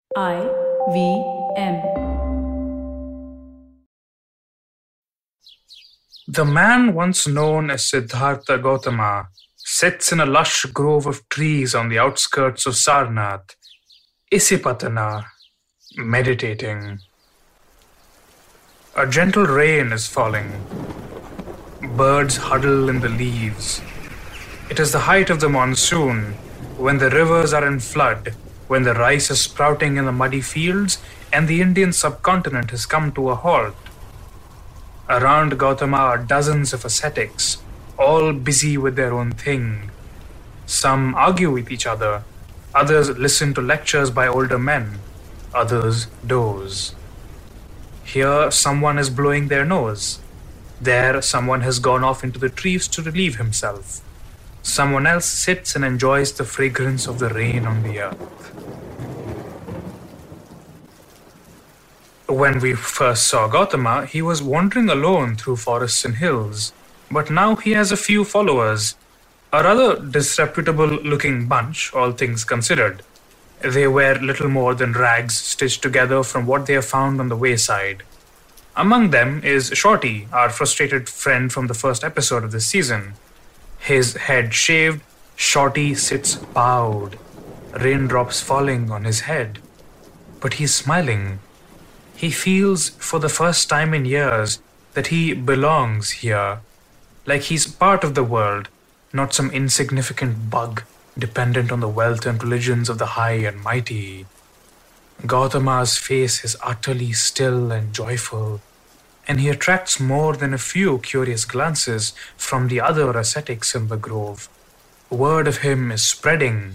IVM. The man once known as Siddhartha Gautama sits in a lush grove of trees on the outskirts of Sarnath, Isipatana, meditating. A gentle rain is falling. Birds huddle in the leaves. It is the height of the monsoon, when the rivers are in flood, when the rice is sprouting in the muddy fields, and the Indian subcontinent has come to a halt. Around Gautama are dozens of ascetics, all busy with their own thing. Some argue with each other, others listen to lectures by older men, others doze. Here someone is blowing their nose. There someone has gone off into the trees to relieve himself. Someone else sits and enjoys the fragrance of the rain on the earth. When we first saw Gautama, he was wandering alone through forests and hills, but now he has a few followers, a rather disreputable-looking bunch, all things considered. They wear little more than rags stitched together from what they have found on the wayside. Among them is Shorty, our frustrated friend from the first episode of this season. His head shaved, Shorty sits bowed, raindrops falling on his head. But he's smiling. He feels, for the first time in years, that he belongs here, like he's part of the world, not some insignificant bug dependent on the wealth and religions of the high and mighty. Gautama's face is utterly still and joyful, and he attracts more than a few curious glances from the other ascetics in the grove. Word of him is spreading.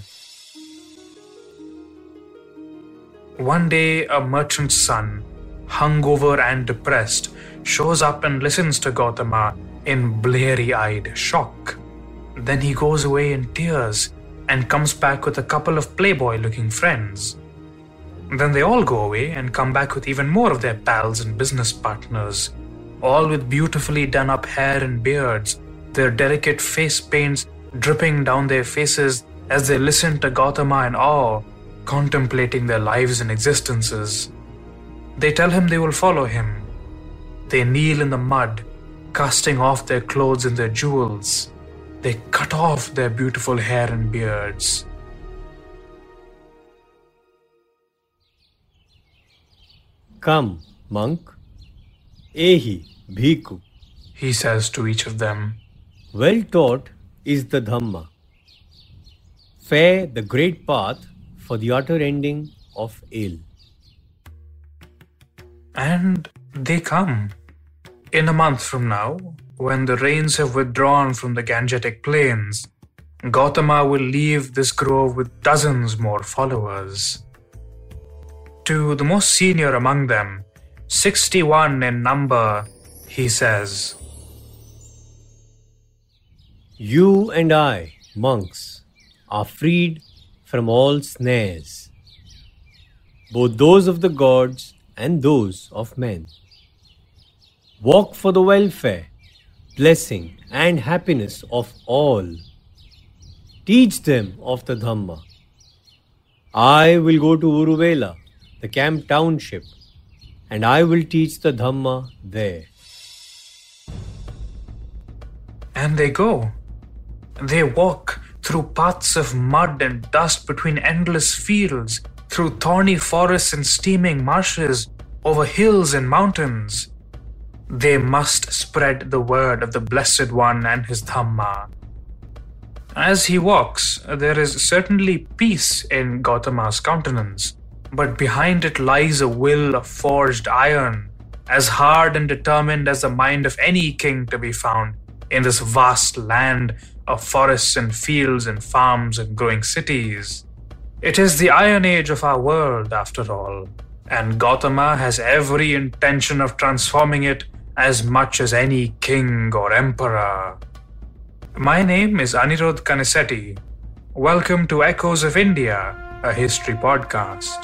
One day, a merchant's son, hungover and depressed, shows up and listens to Gautama in bleary-eyed shock. Then he goes away in tears and comes back with a couple of playboy-looking friends. Then they all go away and come back with even more of their pals and business partners, all with beautifully done-up hair and beards, their delicate face paints dripping down their faces as they listen to Gautama in awe, contemplating their lives and existences. They tell him they will follow him. They kneel in the mud, casting off their clothes and their jewels. They cut off their beautiful hair and beards. Come, monk. Ehi, bhikkhu. He says to each of them. Well taught is the Dhamma. Fair the great path for the utter ending of ill. And they come. In a month from now, when the rains have withdrawn from the Gangetic plains, Gautama will leave this grove with dozens more followers. To the most senior among them, 61 in number, he says, You and I, monks, are freed from all snares, both those of the gods and those of men. Walk for the welfare, blessing and happiness of all. Teach them of the Dhamma. I will go to Uruvela, the camp township, and I will teach the Dhamma there. And they go. They walk through paths of mud and dust between endless fields, through thorny forests and steaming marshes, over hills and mountains. They must spread the word of the Blessed One and his Dhamma. As he walks, there is certainly peace in Gautama's countenance, but behind it lies a will of forged iron, as hard and determined as the mind of any king to be found in this vast land of forests and fields and farms and growing cities. It is the Iron Age of our world, after all, and Gautama has every intention of transforming it as much as any king or emperor. My name is Anirudh Kanisetti. Welcome to Echoes of India, a history podcast.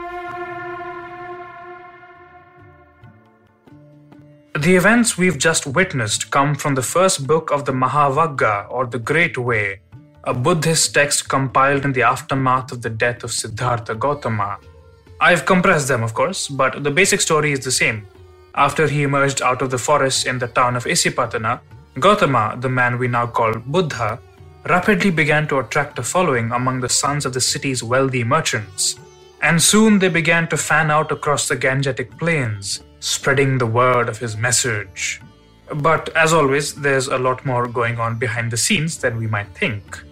The events we've just witnessed come from the first book of the Mahavagga, or the Great Way, a Buddhist text compiled in the aftermath of the death of Siddhartha Gautama. I've compressed them, of course, but the basic story is the same. After he emerged out of the forest in the town of Isipatana, Gautama, the man we now call Buddha, rapidly began to attract a following among the sons of the city's wealthy merchants. And soon they began to fan out across the Gangetic plains, spreading the word of his message. But as always, there's a lot more going on behind the scenes than we might think.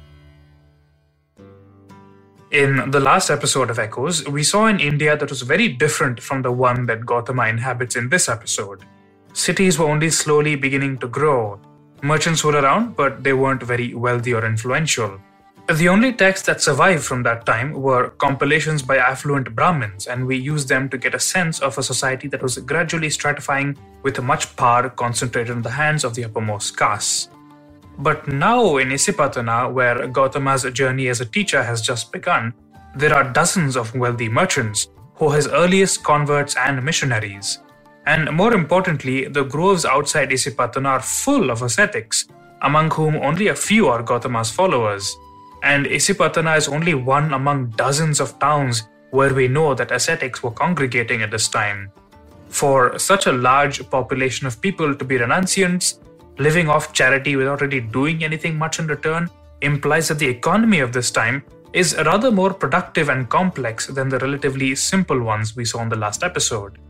In the last episode of Echoes, we saw an India that was very different from the one that Gautama inhabits in this episode. Cities were only slowly beginning to grow. Merchants were around, but they weren't very wealthy or influential. The only texts that survived from that time were compilations by affluent Brahmins, and we used them to get a sense of a society that was gradually stratifying with much power concentrated in the hands of the uppermost castes. But now in Isipatana, where Gautama's journey as a teacher has just begun, there are dozens of wealthy merchants who are his earliest converts and missionaries. And more importantly, the groves outside Isipatana are full of ascetics, among whom only a few are Gautama's followers. And Isipatana is only one among dozens of towns where we know that ascetics were congregating at this time. For such a large population of people to be renunciants, living off charity without really doing anything much in return, implies that the economy of this time is rather more productive and complex than the relatively simple ones we saw in the last episode.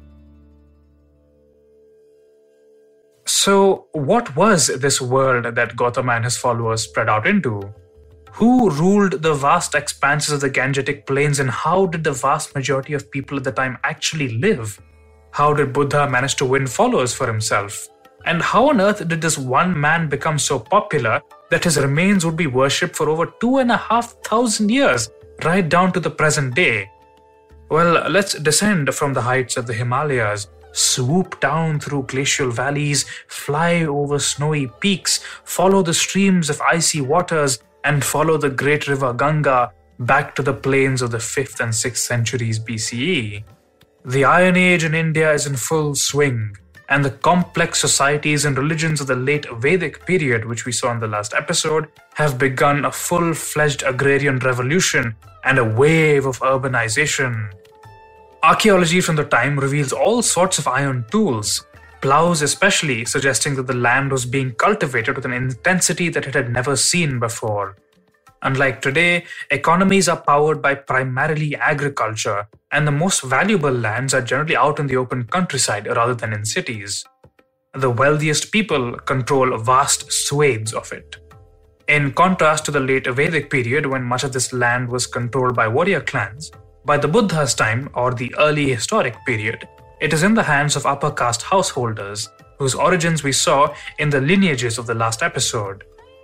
So, what was this world that Gautama and his followers spread out into? Who ruled the vast expanses of the Gangetic plains, and how did the vast majority of people at the time actually live? How did Buddha manage to win followers for himself? And how on earth did this one man become so popular that his remains would be worshipped for over 2,500 years, right down to the present day? Well, let's descend from the heights of the Himalayas, swoop down through glacial valleys, fly over snowy peaks, follow the streams of icy waters, and follow the great river Ganga back to the plains of the 5th and 6th centuries BCE. The Iron Age in India is in full swing, and the complex societies and religions of the late Vedic period, which we saw in the last episode, have begun a full-fledged agrarian revolution and a wave of urbanization. Archaeology from the time reveals all sorts of iron tools, plows especially, suggesting that the land was being cultivated with an intensity that it had never seen before. Unlike today, economies are powered by primarily agriculture, and the most valuable lands are generally out in the open countryside rather than in cities. The wealthiest people control vast swathes of it. In contrast to the late Vedic period, when much of this land was controlled by warrior clans, by the Buddha's time, or the early historic period, it is in the hands of upper caste householders, whose origins we saw in the lineages of the last episode.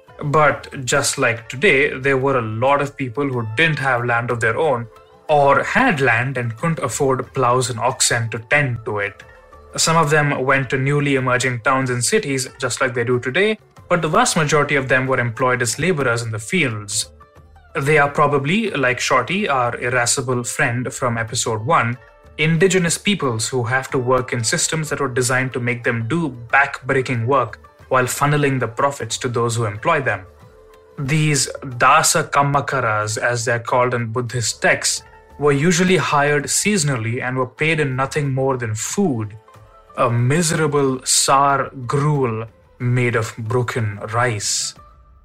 But just like today, there were a lot of people who didn't have land of their own, or had land and couldn't afford plows and oxen to tend to it. Some of them went to newly emerging towns and cities, just like they do today, but the vast majority of them were employed as laborers in the fields. They are probably, like Shorty, our irascible friend from episode 1, indigenous peoples who have to work in systems that were designed to make them do back-breaking work while funneling the profits to those who employ them. These Dasa Kammakaras, as they're called in Buddhist texts, were usually hired seasonally and were paid in nothing more than food, a miserable sour gruel made of broken rice.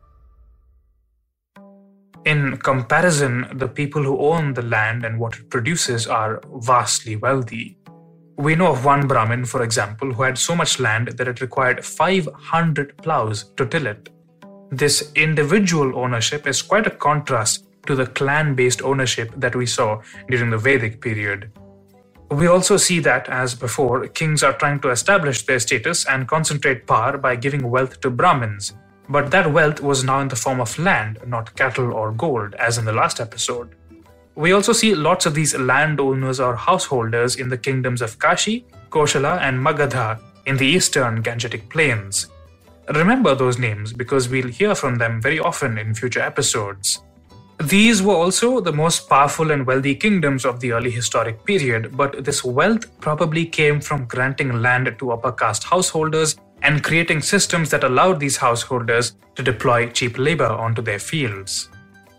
In comparison, the people who own the land and what it produces are vastly wealthy. We know of one Brahmin, for example, who had so much land that it required 500 plows to till it. This individual ownership is quite a contrast to the clan-based ownership that we saw during the Vedic period. We also see that, as before, kings are trying to establish their status and concentrate power by giving wealth to Brahmins, but that wealth was now in the form of land, not cattle or gold, as in the last episode. We also see lots of these landowners or householders in the kingdoms of Kashi, Koshala, and Magadha in the eastern Gangetic plains. Remember those names because we'll hear from them very often in future episodes. These were also the most powerful and wealthy kingdoms of the early historic period, but this wealth probably came from granting land to upper caste householders and creating systems that allowed these householders to deploy cheap labor onto their fields.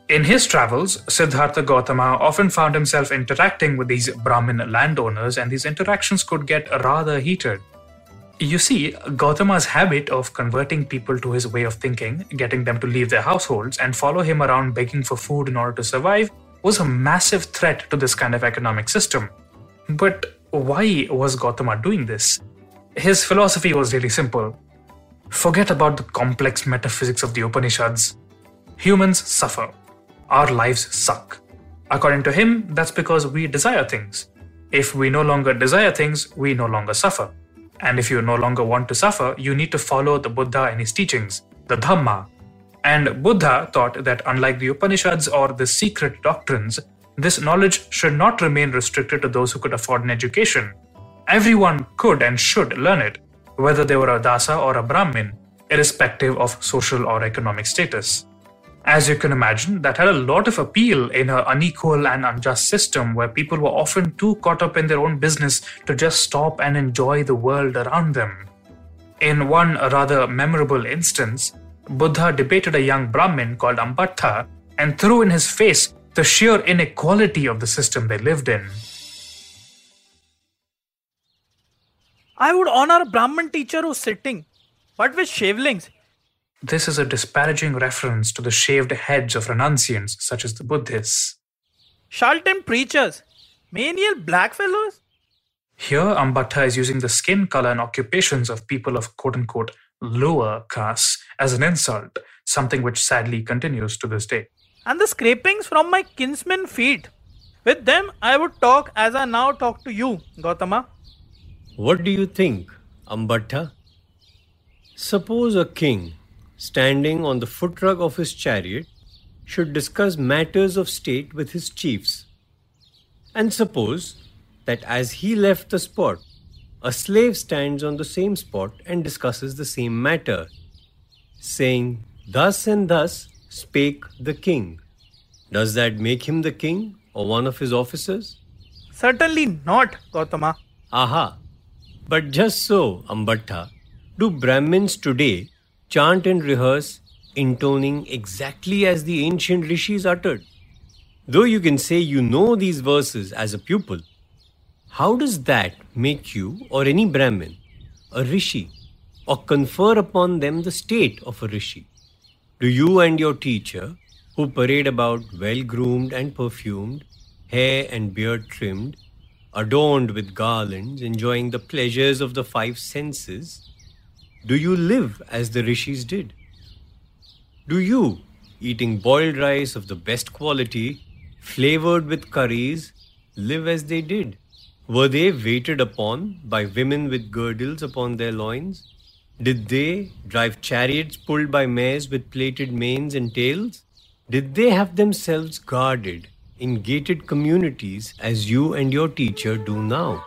In his travels, Siddhartha Gautama often found himself interacting with these Brahmin landowners, and these interactions could get rather heated. You see, Gautama's habit of converting people to his way of thinking, getting them to leave their households and follow him around begging for food in order to survive, was a massive threat to this kind of economic system. But why was Gautama doing this? His philosophy was really simple. Forget about the complex metaphysics of the Upanishads. Humans suffer. Our lives suck. According to him, that's because we desire things. If we no longer desire things, we no longer suffer. And if you no longer want to suffer, you need to follow the Buddha and his teachings, the Dhamma. And Buddha taught that unlike the Upanishads or the secret doctrines, this knowledge should not remain restricted to those who could afford an education. Everyone could and should learn it, whether they were a Dasa or a Brahmin, irrespective of social or economic status. As you can imagine, that had a lot of appeal in an unequal and unjust system where people were often too caught up in their own business to just stop and enjoy the world around them. In one rather memorable instance, Buddha debated a young Brahmin called Ambattha and threw in his face the sheer inequality of the system they lived in. I would honor a Brahmin teacher who's sitting, but with shavelings. This is a disparaging reference to the shaved heads of renunciants such as the Buddhists. Shaltem preachers, menial blackfellows. Here, Ambattha is using the skin color and occupations of people of quote-unquote lower castes as an insult, something which sadly continues to this day. And the scrapings from my kinsmen's feet. With them, I would talk as I now talk to you, Gautama. What do you think, Ambattha? Suppose a king, standing on the footrug of his chariot, should discuss matters of state with his chiefs. And suppose that as he left the spot, a slave stands on the same spot and discusses the same matter, saying, "Thus and thus spake the king." Does that make him the king or one of his officers? Certainly not, Gautama. Aha! But just so, Ambattha, do Brahmins today chant and rehearse, intoning exactly as the ancient rishis uttered? Though you can say you know these verses as a pupil, how does that make you or any Brahmin a rishi or confer upon them the state of a rishi? Do you and your teacher, who parade about well-groomed and perfumed, hair and beard trimmed, adorned with garlands, enjoying the pleasures of the five senses, do you live as the rishis did? Do you, eating boiled rice of the best quality, flavored with curries, live as they did? Were they waited upon by women with girdles upon their loins? Did they drive chariots pulled by mares with plaited manes and tails? Did they have themselves guarded in gated communities as you and your teacher do now?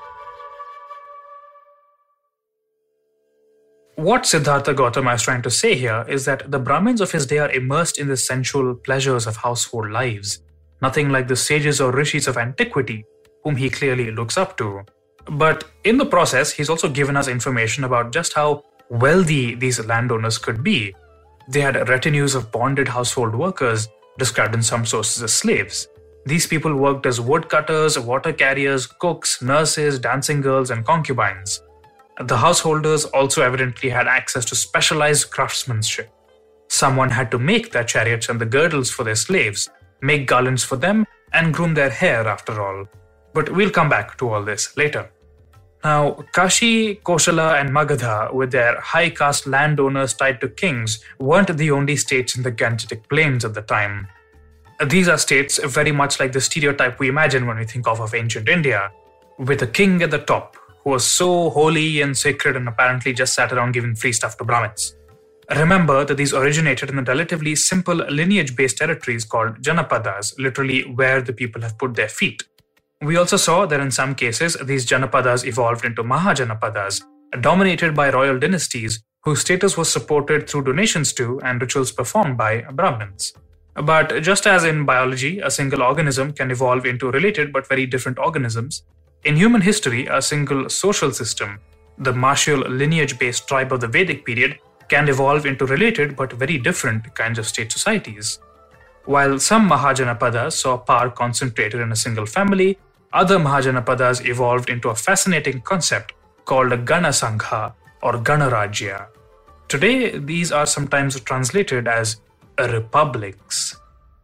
What Siddhartha Gautama is trying to say here is that the Brahmins of his day are immersed in the sensual pleasures of household lives, nothing like the sages or rishis of antiquity, whom he clearly looks up to. But in the process, he's also given us information about just how wealthy these landowners could be. They had retinues of bonded household workers, described in some sources as slaves. These people worked as woodcutters, water carriers, cooks, nurses, dancing girls, and concubines. The householders also evidently had access to specialized craftsmanship. Someone had to make their chariots and the girdles for their slaves, make garlands for them, and groom their hair after all. But we'll come back to all this later. Now, Kashi, Kosala, and Magadha, with their high caste landowners tied to kings, weren't the only states in the Gangetic Plains at the time. These are states very much like the stereotype we imagine when we think of ancient India, with a king at the top who was so holy and sacred and apparently just sat around giving free stuff to Brahmins. Remember that these originated in the relatively simple lineage-based territories called Janapadas, literally where the people have put their feet. We also saw that in some cases, these Janapadas evolved into Mahajanapadas, dominated by royal dynasties whose status was supported through donations to and rituals performed by Brahmins. But just as in biology, a single organism can evolve into related but very different organisms, in human history, a single social system, the martial lineage-based tribe of the Vedic period, can evolve into related but very different kinds of state societies. While some Mahajanapadas saw power concentrated in a single family, other Mahajanapadas evolved into a fascinating concept called a Gana Sangha or Ganarajya. Today, these are sometimes translated as republics.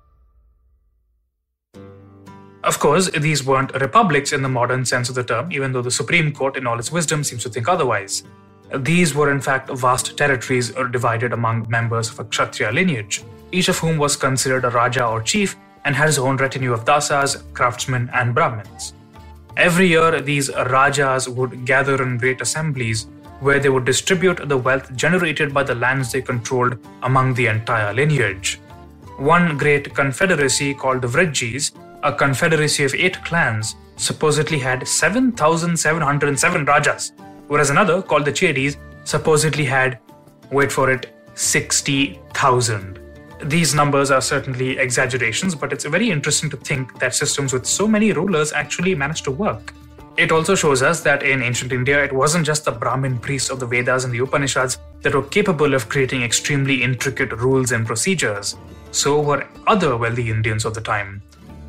Of course, these weren't republics in the modern sense of the term, even though the Supreme Court, in all its wisdom, seems to think otherwise. These were in fact vast territories divided among members of a Kshatriya lineage, each of whom was considered a Raja or chief and had his own retinue of dasas, craftsmen, and Brahmins. Every year, these Rajas would gather in great assemblies where they would distribute the wealth generated by the lands they controlled among the entire lineage. One great confederacy called the Vrijis, a confederacy of 8 clans, supposedly had 7,707 Rajas, whereas another, called the Chedis, supposedly had, wait for it, 60,000. These numbers are certainly exaggerations, but it's very interesting to think that systems with so many rulers actually managed to work. It also shows us that in ancient India, it wasn't just the Brahmin priests of the Vedas and the Upanishads that were capable of creating extremely intricate rules and procedures. So were other wealthy Indians of the time.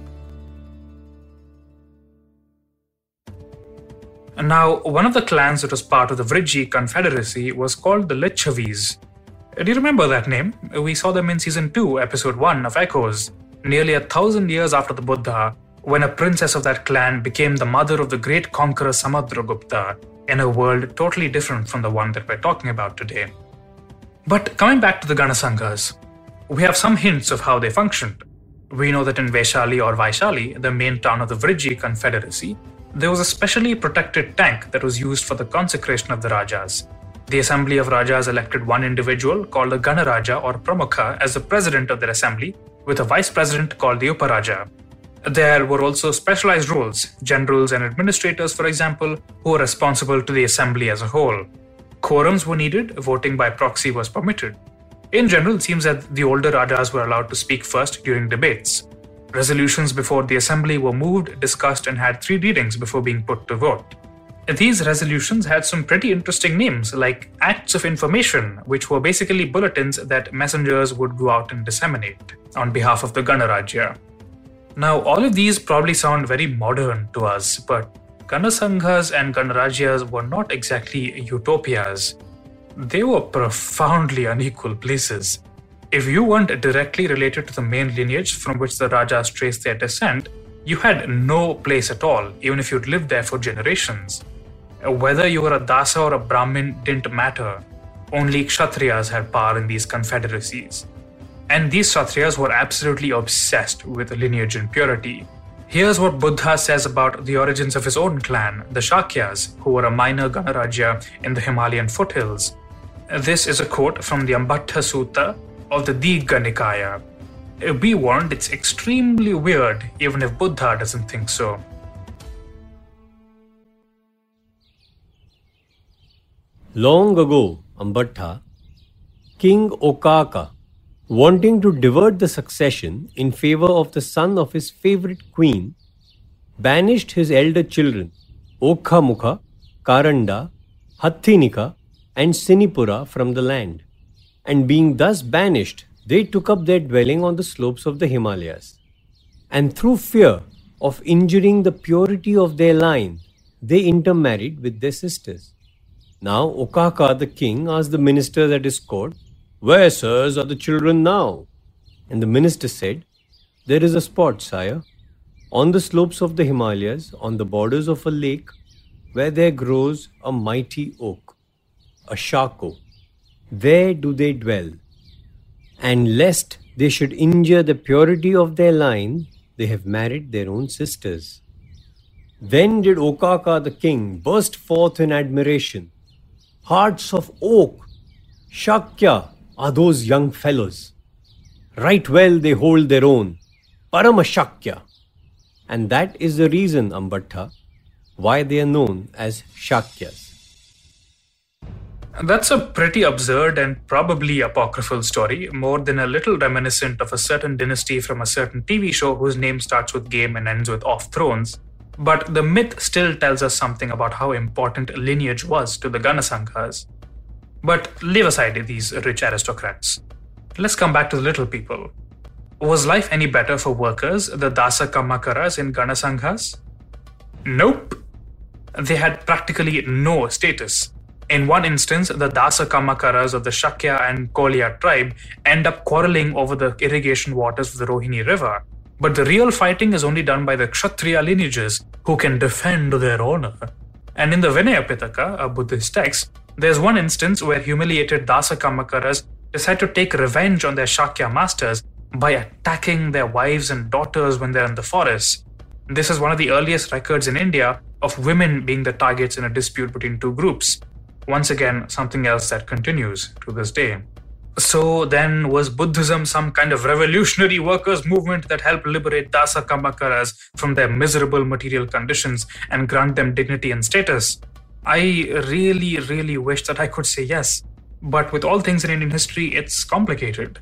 Now, one of the clans that was part of the Vriji confederacy was called the Lichavis. Do you remember that name? We saw them in Season 2, Episode 1 of Echoes, nearly 1,000 years after the Buddha, when a princess of that clan became the mother of the great conqueror Samudragupta in a world totally different from the one that we're talking about today. But coming back to the Ganasanghas, we have some hints of how they functioned. We know that in Vaishali or Vaishali, the main town of the Vriji confederacy, there was a specially protected tank that was used for the consecration of the Rajas. The assembly of Rajas elected one individual called the Ganaraja or Pramukha as the president of their assembly, with a vice president called the Uparaja. There were also specialized roles, generals and administrators, for example, who were responsible to the assembly as a whole. Quorums were needed, voting by proxy was permitted. In general, it seems that the older Rajas were allowed to speak first during debates. Resolutions before the assembly were moved, discussed, and had 3 readings before being put to vote. These resolutions had some pretty interesting names, like Acts of Information, which were basically bulletins that messengers would go out and disseminate on behalf of the Ganarajya. Now, all of these probably sound very modern to us, but Ganasanghas and Ganarajyas were not exactly utopias. They were profoundly unequal places. If you weren't directly related to the main lineage from which the Rajas traced their descent, you had no place at all, even if you'd lived there for generations. Whether you were a Dasa or a Brahmin didn't matter. Only Kshatriyas had power in these confederacies. And these Kshatriyas were absolutely obsessed with lineage and purity. Here's what Buddha says about the origins of his own clan, the Shakyas, who were a minor Ganarajya in the Himalayan foothills. This is a quote from the Ambattha Sutta of the Digha Nikaya. Be warned, it's extremely weird, even if Buddha doesn't think so. Long ago, Ambattha, King Okaka, wanting to divert the succession in favor of the son of his favorite queen, banished his elder children, Okhamukha, Karanda, Hathinika, and Sinipura from the land. And being thus banished, they took up their dwelling on the slopes of the Himalayas. And through fear of injuring the purity of their line, they intermarried with their sisters. Now Okaka the king asked the ministers at his court, "Where, sirs, are the children now?" And the minister said, "There is a spot, sire, on the slopes of the Himalayas, on the borders of a lake, where there grows a mighty oak, a shako. There do they dwell. And lest they should injure the purity of their line, they have married their own sisters." Then did Okaka the king burst forth in admiration. "Hearts of oak, Shakya are those young fellows. Right well they hold their own, Parama Shakya." And that is the reason, Ambattha, why they are known as Shakyas. That's a pretty absurd and probably apocryphal story, more than a little reminiscent of a certain dynasty from a certain TV show whose name starts with game and ends with off thrones. But the myth still tells us something about how important lineage was to the Ganasanghas. But leave aside these rich aristocrats. Let's come back to the little people. Was life any better for workers, the Dasa Kamakaras in Ganasanghas? Nope. They had practically no status. In one instance, the Dasa Kamakaras of the Shakya and Kolya tribe end up quarreling over the irrigation waters of the Rohini River. But the real fighting is only done by the Kshatriya lineages who can defend their honor. And in the Vinaya Pitaka, a Buddhist text, there's one instance where humiliated Dasa Kamakaras decide to take revenge on their Shakya masters by attacking their wives and daughters when they're in the forest. This is one of the earliest records in India of women being the targets in a dispute between two groups. Once again, something else that continues to this day. So then, was Buddhism some kind of revolutionary workers' movement that helped liberate Dasa Kamakaras from their miserable material conditions and grant them dignity and status? I really wish that I could say yes. But with all things in Indian history, it's complicated.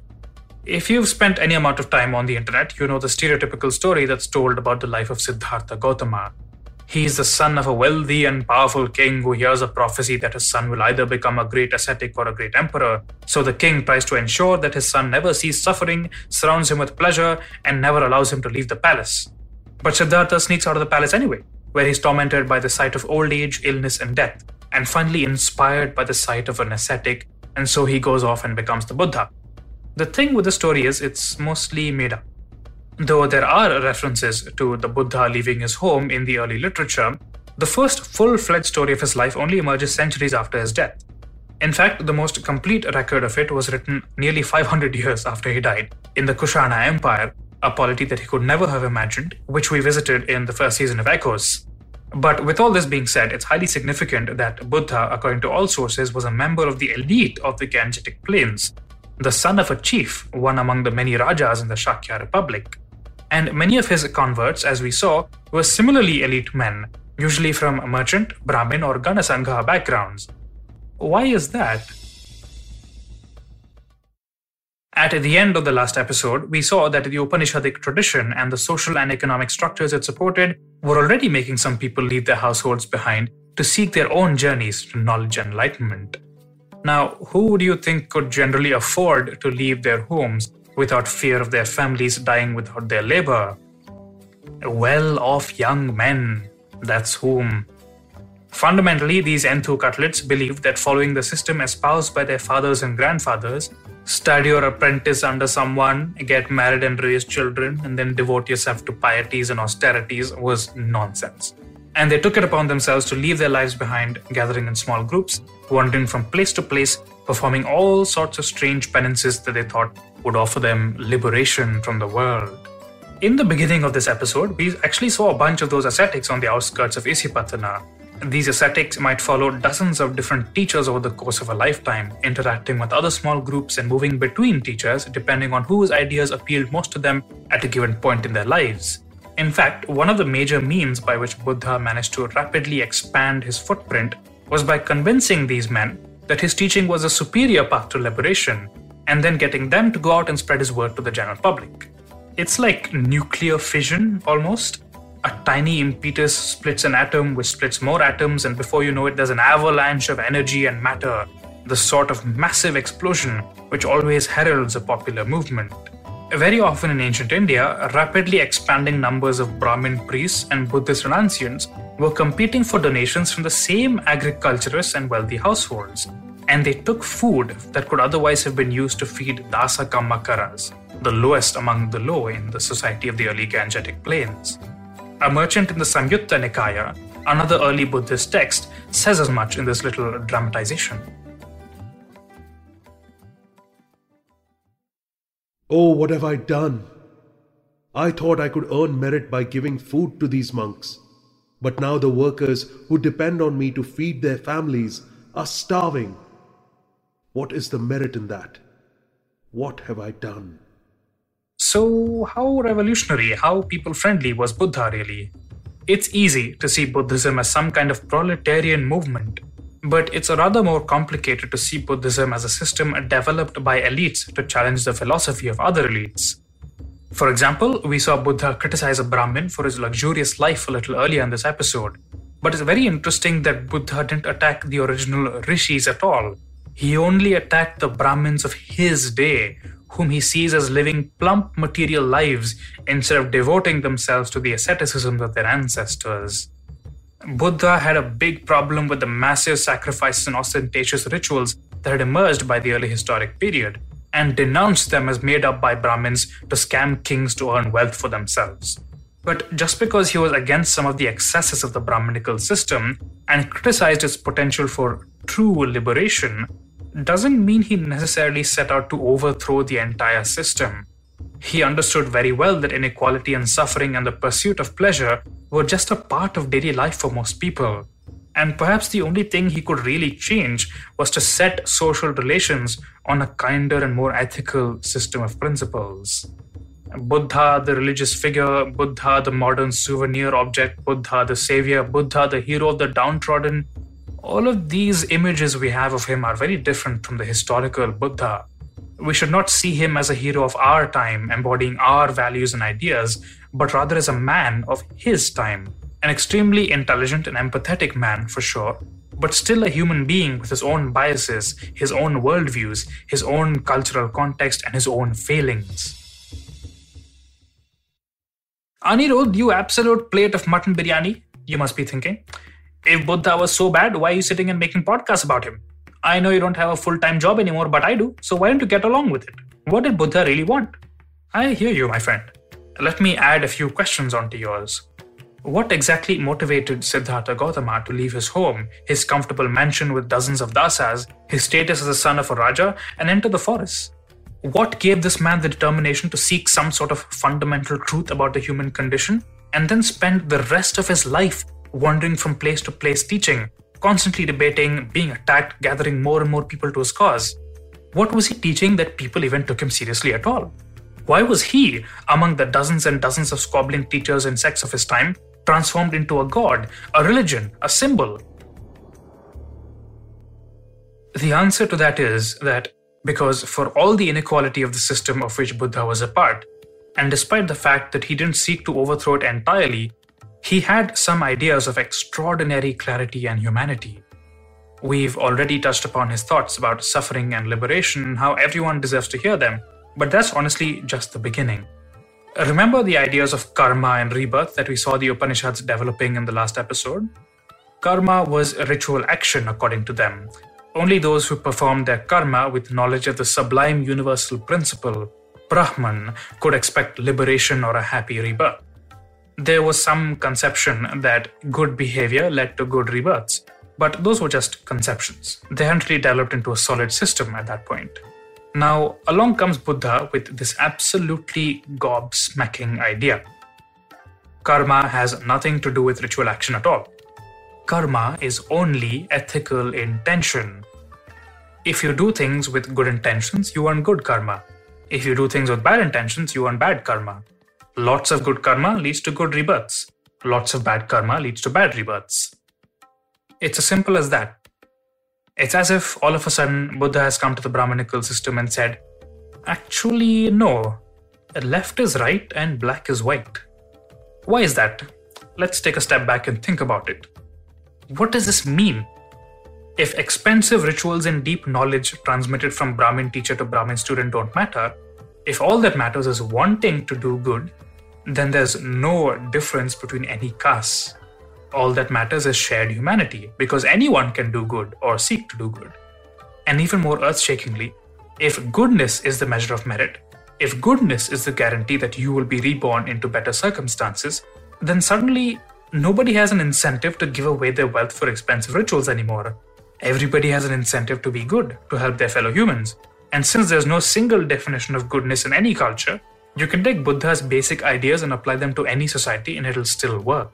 If you've spent any amount of time on the internet, you know the stereotypical story that's told about the life of Siddhartha Gautama. He is the son of a wealthy and powerful king who hears a prophecy that his son will either become a great ascetic or a great emperor. So the king tries to ensure that his son never sees suffering, surrounds him with pleasure, and never allows him to leave the palace. But Siddhartha sneaks out of the palace anyway, where he's tormented by the sight of old age, illness, and death, and finally inspired by the sight of an ascetic, and so he goes off and becomes the Buddha. The thing with the story is it's mostly made up. Though there are references to the Buddha leaving his home in the early literature, the first full-fledged story of his life only emerges centuries after his death. In fact, the most complete record of it was written nearly 500 years after he died in the Kushana Empire, a polity that he could never have imagined, which we visited in the first season of Echoes. But with all this being said, it's highly significant that Buddha, according to all sources, was a member of the elite of the Gangetic Plains, the son of a chief, one among the many Rajas in the Shakya Republic. And many of his converts, as we saw, were similarly elite men, usually from merchant, Brahmin, or Ganasangha backgrounds. Why is that? At the end of the last episode, we saw that the Upanishadic tradition and the social and economic structures it supported were already making some people leave their households behind to seek their own journeys to knowledge and enlightenment. Now, who do you think could generally afford to leave their homes without fear of their families dying without their labor? Well-off young men, that's whom. Fundamentally, these Enthu cutlets believed that following the system espoused by their fathers and grandfathers, study or apprentice under someone, get married and raise children, and then devote yourself to pieties and austerities was nonsense. And they took it upon themselves to leave their lives behind, gathering in small groups, wandering from place to place, performing all sorts of strange penances that they thought would offer them liberation from the world. In the beginning of this episode, we actually saw a bunch of those ascetics on the outskirts of Isipatana. These ascetics might follow dozens of different teachers over the course of a lifetime, interacting with other small groups and moving between teachers depending on whose ideas appealed most to them at a given point in their lives. In fact, one of the major means by which Buddha managed to rapidly expand his footprint was by convincing these men that his teaching was a superior path to liberation, and then getting them to go out and spread his word to the general public. It's like nuclear fission, almost. A tiny impetus splits an atom, which splits more atoms, and before you know it, there's an avalanche of energy and matter, the sort of massive explosion which always heralds a popular movement. Very often in ancient India, rapidly expanding numbers of Brahmin priests and Buddhist renunciants were competing for donations from the same agriculturists and wealthy households, and they took food that could otherwise have been used to feed Dasa Kamakaras, the lowest among the low in the society of the early Gangetic Plains. A merchant in the Samyutta Nikaya, another early Buddhist text, says as much in this little dramatization. Oh, what have I done? I thought I could earn merit by giving food to these monks. But now the workers who depend on me to feed their families are starving. What is the merit in that? What have I done? So, how revolutionary, how people-friendly was Buddha really? It's easy to see Buddhism as some kind of proletarian movement, but it's rather more complicated to see Buddhism as a system developed by elites to challenge the philosophy of other elites. For example, we saw Buddha criticize a Brahmin for his luxurious life a little earlier in this episode, but it's very interesting that Buddha didn't attack the original rishis at all. He only attacked the Brahmins of his day, whom he sees as living plump material lives instead of devoting themselves to the asceticism of their ancestors. Buddha had a big problem with the massive sacrifices and ostentatious rituals that had emerged by the early historic period, and denounced them as made up by Brahmins to scam kings to earn wealth for themselves. But just because he was against some of the excesses of the Brahminical system and criticized its potential for true liberation, doesn't mean he necessarily set out to overthrow the entire system. He understood very well that inequality and suffering and the pursuit of pleasure were just a part of daily life for most people. And perhaps the only thing he could really change was to set social relations on a kinder and more ethical system of principles. Buddha, the religious figure, Buddha, the modern souvenir object, Buddha, the savior, Buddha, the hero of the downtrodden, all of these images we have of him are very different from the historical Buddha. We should not see him as a hero of our time, embodying our values and ideas, but rather as a man of his time. An extremely intelligent and empathetic man, for sure, but still a human being with his own biases, his own worldviews, his own cultural context, and his own failings. Anirudh, you absolute plate of mutton biryani, you must be thinking. If Buddha was so bad, why are you sitting and making podcasts about him? I know you don't have a full-time job anymore, but I do, so why don't you get along with it? What did Buddha really want? I hear you, my friend. Let me add a few questions onto yours. What exactly motivated Siddhartha Gautama to leave his home, his comfortable mansion with dozens of dasas, his status as the son of a Raja, and enter the forests? What gave this man the determination to seek some sort of fundamental truth about the human condition, and then spend the rest of his life wandering from place to place teaching, constantly debating, being attacked, gathering more and more people to his cause? What was he teaching that people even took him seriously at all? Why was he, among the dozens and dozens of squabbling teachers and sects of his time, transformed into a god, a religion, a symbol? The answer to that is that because for all the inequality of the system of which Buddha was a part, and despite the fact that he didn't seek to overthrow it entirely, he had some ideas of extraordinary clarity and humanity. We've already touched upon his thoughts about suffering and liberation and how everyone deserves to hear them, but that's honestly just the beginning. Remember the ideas of karma and rebirth that we saw the Upanishads developing in the last episode? Karma was ritual action according to them. Only those who performed their karma with knowledge of the sublime universal principle, Brahman, could expect liberation or a happy rebirth. There was some conception that good behavior led to good rebirths, but those were just conceptions. They hadn't really developed into a solid system at that point. Now, along comes Buddha with this absolutely gobsmacking idea. Karma has nothing to do with ritual action at all. Karma is only ethical intention. If you do things with good intentions, you earn good karma. If you do things with bad intentions, you earn bad karma. Lots of good karma leads to good rebirths. Lots of bad karma leads to bad rebirths. It's as simple as that. It's as if all of a sudden Buddha has come to the Brahminical system and said, actually, no, left is right and black is white. Why is that? Let's take a step back and think about it. What does this mean? If expensive rituals and deep knowledge transmitted from Brahmin teacher to Brahmin student don't matter, if all that matters is wanting to do good, then there's no difference between any castes. All that matters is shared humanity, because anyone can do good or seek to do good. And even more earth-shakingly, if goodness is the measure of merit, if goodness is the guarantee that you will be reborn into better circumstances, then suddenly nobody has an incentive to give away their wealth for expensive rituals anymore. Everybody has an incentive to be good, to help their fellow humans. And since there's no single definition of goodness in any culture, you can take Buddha's basic ideas and apply them to any society and it'll still work.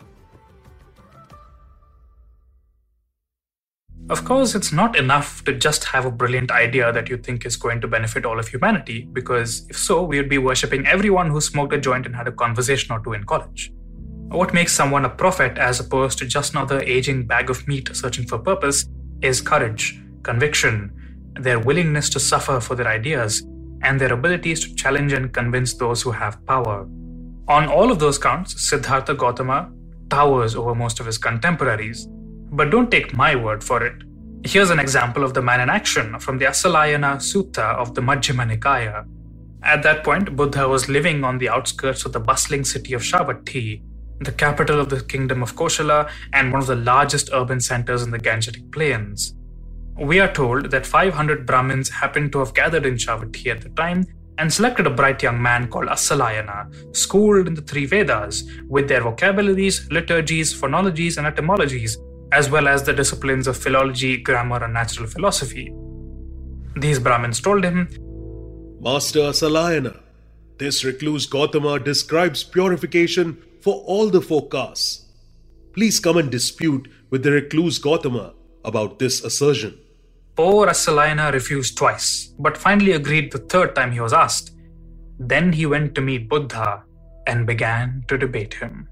Of course, it's not enough to just have a brilliant idea that you think is going to benefit all of humanity, because if so, we would be worshipping everyone who smoked a joint and had a conversation or two in college. What makes someone a prophet as opposed to just another aging bag of meat searching for purpose is courage, conviction, their willingness to suffer for their ideas, and their abilities to challenge and convince those who have power. On all of those counts, Siddhartha Gautama towers over most of his contemporaries. But don't take my word for it. Here's an example of the man in action from the Asalayana Sutta of the Majjhima Nikaya. At that point, Buddha was living on the outskirts of the bustling city of Savatthi, the capital of the kingdom of Koshala and one of the largest urban centers in the Gangetic Plains. We are told that 500 Brahmins happened to have gathered in Savatthi at the time and selected a bright young man called Asalayana, schooled in the three Vedas, with their vocabularies, liturgies, phonologies, and etymologies, as well as the disciplines of philology, grammar, and natural philosophy. These Brahmins told him, Master Asalayana, this recluse Gautama describes purification for all the four castes. Please come and dispute with the recluse Gautama about this assertion. Poor Asalayana refused twice, but finally agreed the third time he was asked. Then he went to meet Buddha and began to debate him.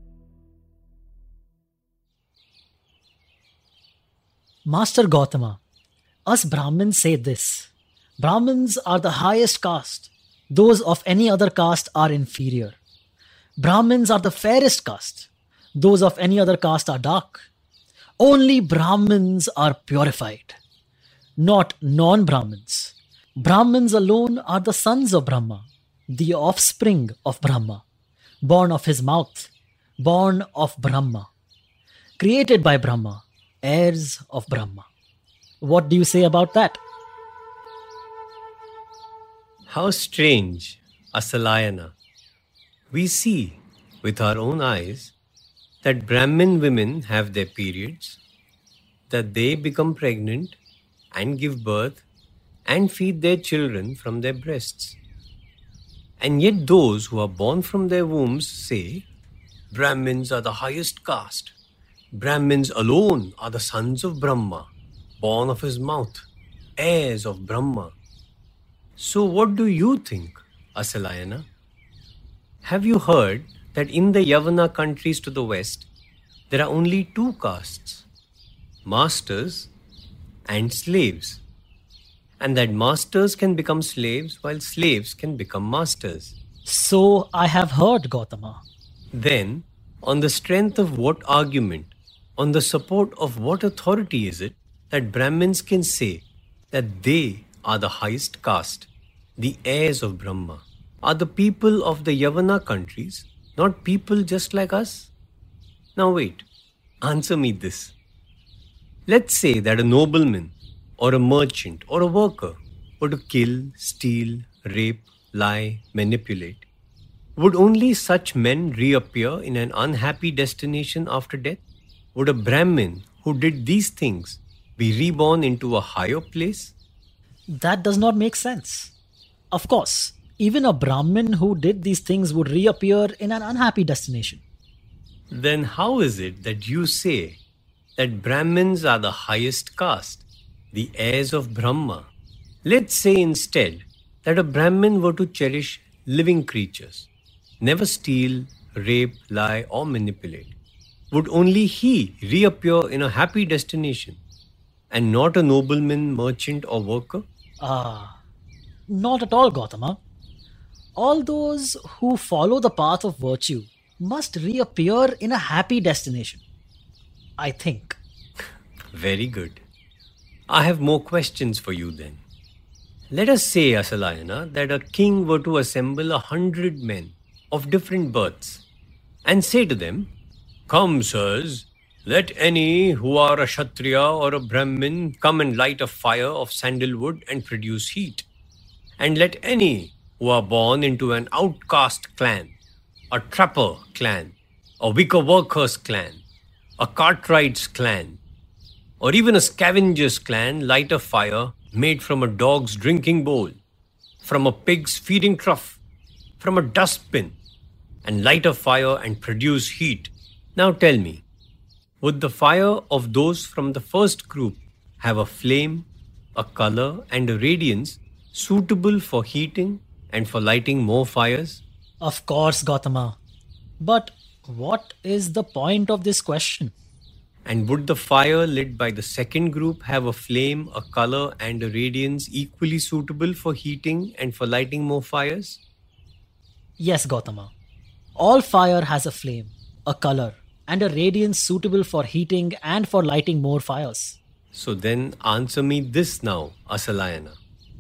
Master Gautama, us Brahmins say this. Brahmins are the highest caste. Those of any other caste are inferior. Brahmins are the fairest caste. Those of any other caste are dark. Only Brahmins are purified, not non-Brahmins. Brahmins alone are the sons of Brahma, the offspring of Brahma, born of his mouth, born of Brahma, created by Brahma, heirs of Brahma. What do you say about that? How strange, Asalayana. We see with our own eyes that Brahmin women have their periods, that they become pregnant and give birth and feed their children from their breasts. And yet those who are born from their wombs say, Brahmins are the highest caste. Brahmins alone are the sons of Brahma, born of his mouth, heirs of Brahma. So what do you think, Asalayana? Have you heard that in the Yavana countries to the west, there are only two castes, masters and slaves, and that masters can become slaves while slaves can become masters? So I have heard, Gautama. Then, on the strength of what argument, on the support of what authority is it that Brahmins can say that they are the highest caste, the heirs of Brahma? Are the people of the Yavana countries not people just like us? Now wait, answer me this. Let's say that a nobleman or a merchant or a worker were to kill, steal, rape, lie, manipulate. Would only such men reappear in an unhappy destination after death? Would a Brahmin who did these things be reborn into a higher place? That does not make sense. Of course, even a Brahmin who did these things would reappear in an unhappy destination. Then how is it that you say that Brahmins are the highest caste, the heirs of Brahma? Let's say instead that a Brahmin were to cherish living creatures, never steal, rape, lie, or manipulate. Would only he reappear in a happy destination and not a nobleman, merchant, or worker? Not at all, Gautama. All those who follow the path of virtue must reappear in a happy destination, I think. Very good. I have more questions for you then. Let us say, Asalayana, that a king were to assemble 100 men of different births and say to them, Come, sirs, let any who are a Kshatriya or a Brahmin come and light a fire of sandalwood and produce heat. And let any who are born into an outcast clan, a trapper clan, a wicker workers clan, a cartwright's clan, or even a scavenger's clan light a fire made from a dog's drinking bowl, from a pig's feeding trough, from a dustbin, and light a fire and produce heat. Now tell me, would the fire of those from the first group have a flame, a color, and a radiance suitable for heating and for lighting more fires? Of course, Gautama. But what is the point of this question? And would the fire lit by the second group have a flame, a color, and a radiance equally suitable for heating and for lighting more fires? Yes, Gautama. All fire has a flame, a color, and a radiance suitable for heating and for lighting more fires. So then answer me this now, Asalayana.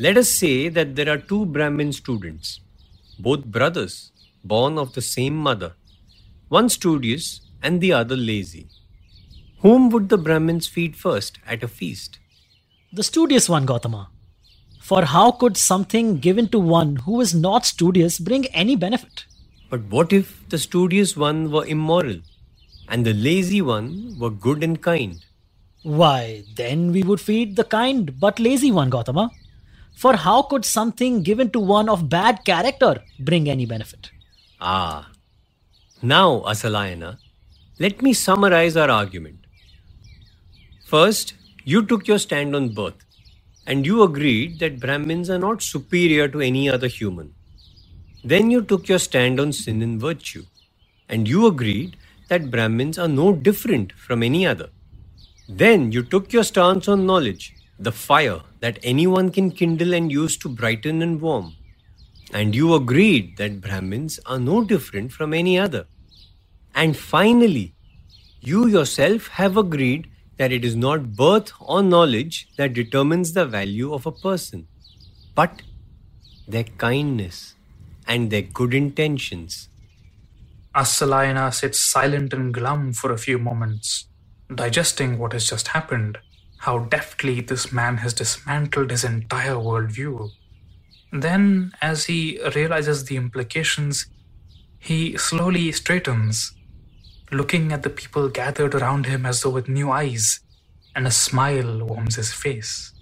Let us say that there are two Brahmin students, both brothers, born of the same mother, one studious and the other lazy. Whom would the Brahmins feed first at a feast? The studious one, Gautama. For how could something given to one who is not studious bring any benefit? But what if the studious one were immoral and the lazy one were good and kind? Why, then we would feed the kind but lazy one, Gautama. For how could something given to one of bad character bring any benefit? Ah, now Asalayana, let me summarize our argument. First, you took your stand on birth and you agreed that Brahmins are not superior to any other human. Then you took your stand on sin and virtue and you agreed that Brahmins are no different from any other. Then you took your stance on knowledge, the fire that anyone can kindle and use to brighten and warm. And you agreed that Brahmins are no different from any other. And finally, you yourself have agreed that it is not birth or knowledge that determines the value of a person, but their kindness and their good intentions. Asalayana sits silent and glum for a few moments, digesting what has just happened, how deftly this man has dismantled his entire worldview. Then, as he realizes the implications, he slowly straightens, looking at the people gathered around him as though with new eyes, and a smile warms his face.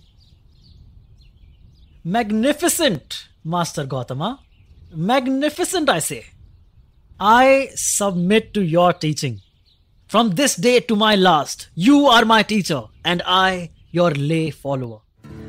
Magnificent, Master Gautama. Magnificent, I say. I submit to your teaching. From this day to my last, you are my teacher, and I your lay follower.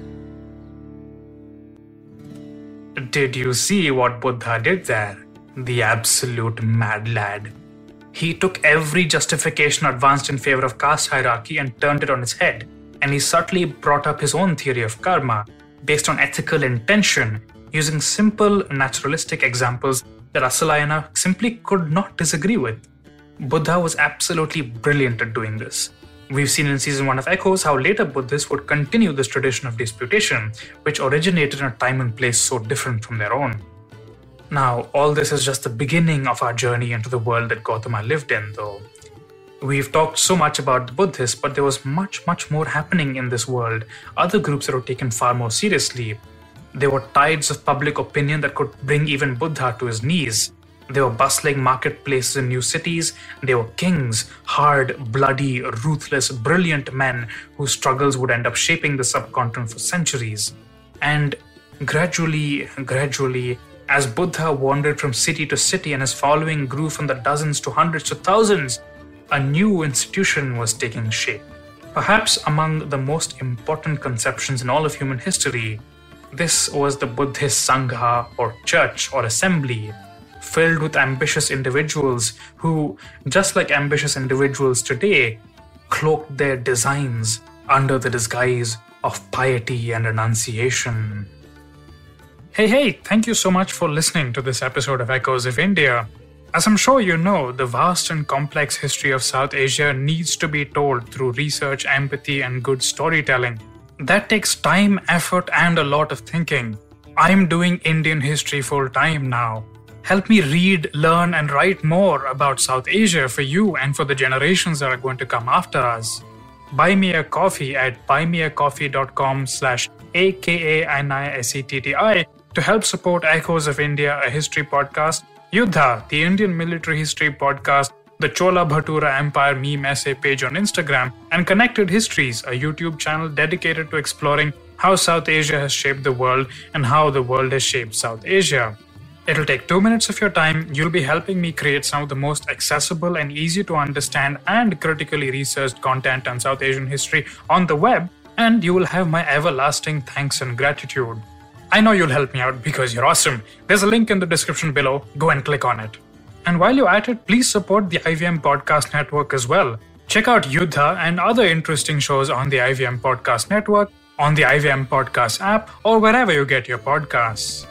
Did you see what Buddha did there? The absolute mad lad. He took every justification advanced in favor of caste hierarchy and turned it on its head, and he subtly brought up his own theory of karma based on ethical intention, using simple naturalistic examples that Asalayana simply could not disagree with. Buddha was absolutely brilliant at doing this. We've seen in season 1 of Echoes how later Buddhists would continue this tradition of disputation, which originated in a time and place so different from their own. Now, all this is just the beginning of our journey into the world that Gautama lived in, though. We've talked so much about the Buddhists, but there was much more happening in this world. Other groups that were taken far more seriously. There were tides of public opinion that could bring even Buddha to his knees. There were bustling marketplaces in new cities. There were kings, hard, bloody, ruthless, brilliant men whose struggles would end up shaping the subcontinent for centuries. And gradually, as Buddha wandered from city to city and his following grew from the dozens to hundreds to thousands, a new institution was taking shape. Perhaps among the most important conceptions in all of human history, this was the Buddhist Sangha or church or assembly, filled with ambitious individuals who, just like ambitious individuals today, cloaked their designs under the disguise of piety and renunciation. Hey, thank you so much for listening to this episode of Echoes of India. As I'm sure you know, the vast and complex history of South Asia needs to be told through research, empathy, and good storytelling. That takes time, effort, and a lot of thinking. I'm doing Indian history full time now. Help me read, learn, and write more about South Asia for you and for the generations that are going to come after us. Buy me a coffee at buymeacoffee.com/AKANISETTI to help support Echoes of India, a history podcast, Yuddha, the Indian military history podcast, the Chola Bhatura Empire meme essay page on Instagram, and Connected Histories, a YouTube channel dedicated to exploring how South Asia has shaped the world and how the world has shaped South Asia. It'll take 2 minutes of your time. You'll be helping me create some of the most accessible and easy to understand and critically researched content on South Asian history on the web, and you will have my everlasting thanks and gratitude. I know you'll help me out because you're awesome. There's a link in the description below. Go and click on it. And while you're at it, please support the IVM Podcast Network as well. Check out Yuddha and other interesting shows on the IVM Podcast Network, on the IVM Podcast app, or wherever you get your podcasts.